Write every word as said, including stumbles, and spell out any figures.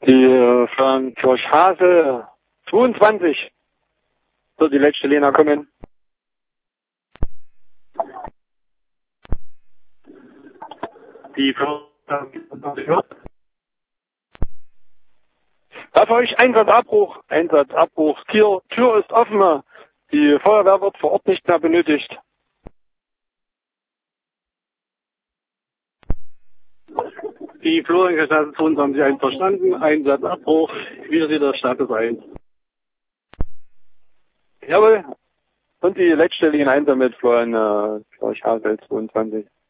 Die äh, von Kirchhase zweiundzwanzig. So, die letzte Lena kommen. Die für Da für euch Einsatzabbruch, Einsatzabbruch. Tür, Tür ist offen. Die Feuerwehr wird vor Ort nicht mehr benötigt. Die Florian zweiundzwanzig einverstanden, Einsatzabbruch, wieder sieht der Status ein. Jawohl. Und die letzte Linie eins mit Florian äh, Kirchhase zweiundzwanzig.